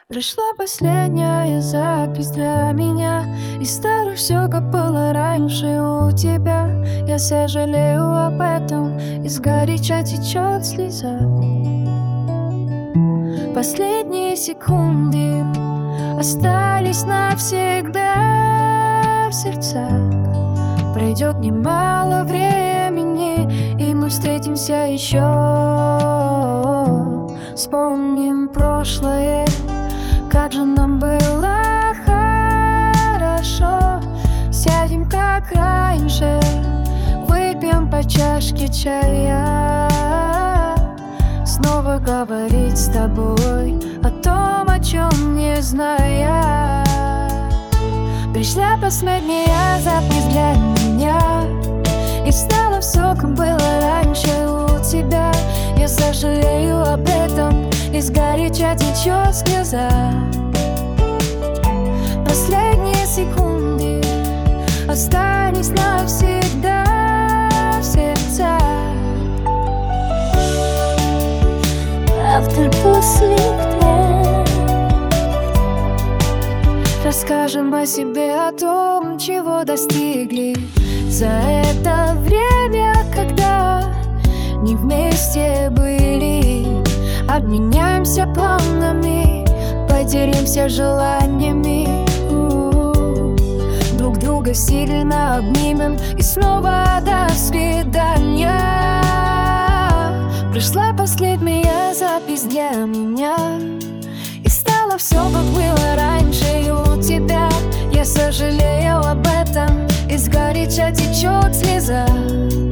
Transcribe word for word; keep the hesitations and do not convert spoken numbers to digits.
Пришла последняя запись для меня, и старых все, как было раньше у тебя. Я сожалею об этом, из горяча течет слеза. Последние секунды остались навсегда в сердцах. Пройдет немало времени, и мы встретимся еще. Вспомним прошлое, как же нам было хорошо. Сядем как раньше, выпьем по чашке чая. Снова говорить с тобой о том, о чем не зная. Пришла последняя запись для меня, и стало все, как было раньше у тебя. Я сожалею об этом, из горяча течет слеза. Последние секунды остались навсегда в сердцах. Автор последняя. Расскажем о себе, о том, чего достигли за это время, когда не вместе были. Обменяемся планами, поделимся желаниями. У-у-у. Друг друга сильно обнимем, и снова до свидания. Пришла последняя запись для меня, и стало все, как было раньше у тебя. Я сожалею об этом, из горяча течет слеза.